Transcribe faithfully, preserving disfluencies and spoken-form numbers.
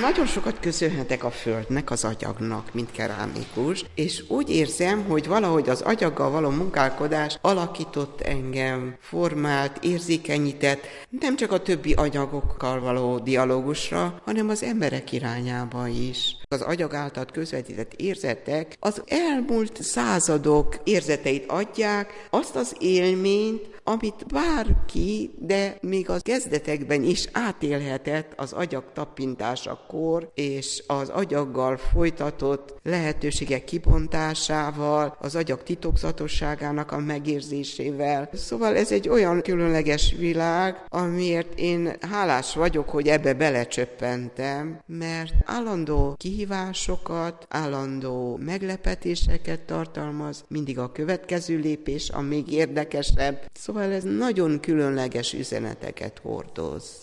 nagyon sokat köszönhetek a földnek, az agyagnak, mint kerámikus, és úgy érzem, hogy valahogy az agyaggal való munkálkodás alakított engem, formált, érzékenyített, nem csak a többi anyagokkal való dialógusra, hanem az emberek irányába is. Az agyag által közvetített érzetek az elmúlt századok érzeteit adják, azt az élményt, amit bárki, de még az kezdetekben is átélhetett az agyag tapintásakor, és az agyaggal folytatott lehetőségek kibontásával, az agyag titokzatosságának a megérzésével. Szóval ez egy olyan különleges világ, amiért én hálás vagyok, hogy ebbe belecsöppentem, mert állandó kihívásokat, állandó meglepetéseket tartalmaz, mindig a következő lépés, a még érdekesebb. Szóval ez nagyon különleges üzeneteket hordoz.